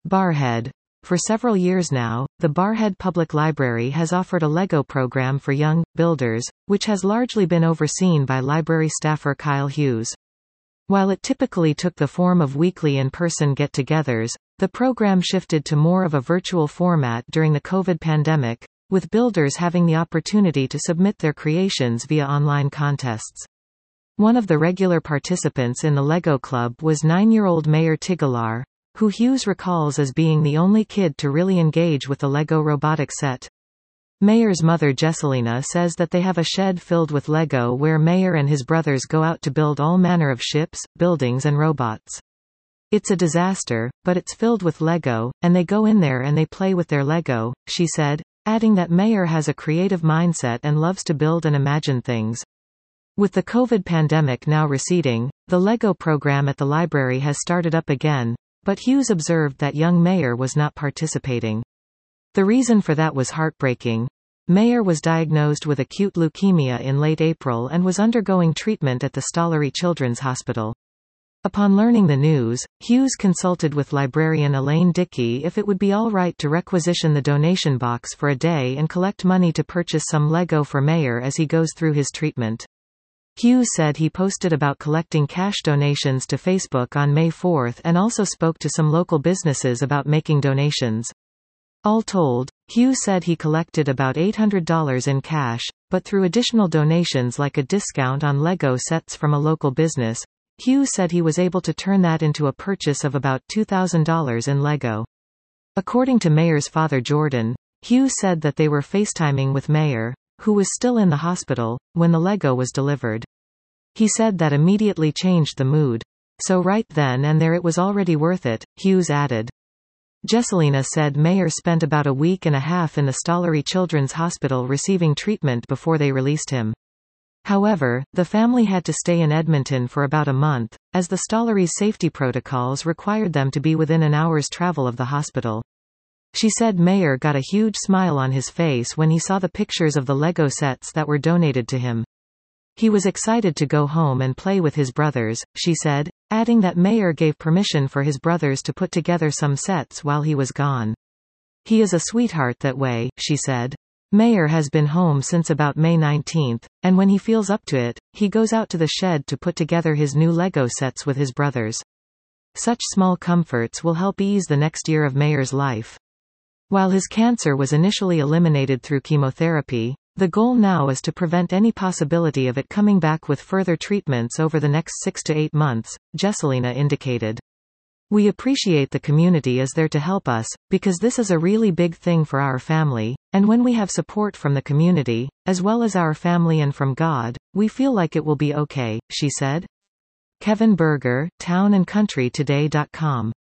Barrhead. For several years now, the Barrhead Public Library has offered a Lego program for young builders, which has largely been overseen by library staffer Kyle Hughes. While it typically took the form of weekly in-person get-togethers, the program shifted to more of a virtual format during the COVID pandemic, with builders having the opportunity to submit their creations via online contests. One of the regular participants in the Lego Club was 9-year-old Mayer Tigalar, who Hughes recalls as being the only kid to really engage with the Lego robotic set. Mayer's mother Jesselina says that they have a shed filled with Lego where Mayer and his brothers go out to build all manner of ships, buildings and robots. It's a disaster, but it's filled with Lego, and they go in there and they play with their Lego, she said, adding that Mayer has a creative mindset and loves to build and imagine things. With the COVID pandemic now receding, the Lego program at the library has started up again, but Hughes observed that young Mayer was not participating. The reason for that was heartbreaking. Mayer was diagnosed with acute leukemia in late April and was undergoing treatment at the Stollery Children's Hospital. Upon learning the news, Hughes consulted with librarian Elaine Dickey if it would be all right to requisition the donation box for a day and collect money to purchase some Lego for Mayer as he goes through his treatment. Hughes said he posted about collecting cash donations to Facebook on May 4 and also spoke to some local businesses about making donations. All told, Hughes said he collected about $800 in cash, but through additional donations like a discount on Lego sets from a local business, Hughes said he was able to turn that into a purchase of about $2,000 in Lego. According to Mayer's father Jordan, Hughes said that they were FaceTiming with Mayer, who was still in the hospital, when the Lego was delivered. He said that immediately changed the mood. So right then and there it was already worth it, Hughes added. Jesselina said Mayer spent about a week and a half in the Stollery Children's Hospital receiving treatment before they released him. However, the family had to stay in Edmonton for about a month, as the Stollery's safety protocols required them to be within an hour's travel of the hospital. She said Mayer got a huge smile on his face when he saw the pictures of the Lego sets that were donated to him. He was excited to go home and play with his brothers, she said, adding that Mayer gave permission for his brothers to put together some sets while he was gone. He is a sweetheart that way, she said. Mayer has been home since about May 19, and when he feels up to it, he goes out to the shed to put together his new Lego sets with his brothers. Such small comforts will help ease the next year of Mayer's life. While his cancer was initially eliminated through chemotherapy, the goal now is to prevent any possibility of it coming back with further treatments over the next 6 to 8 months, Jesselina indicated. We appreciate the community is there to help us, because this is a really big thing for our family, and when we have support from the community, as well as our family and from God, we feel like it will be okay, she said. Kevin Berger, townandcountrytoday.com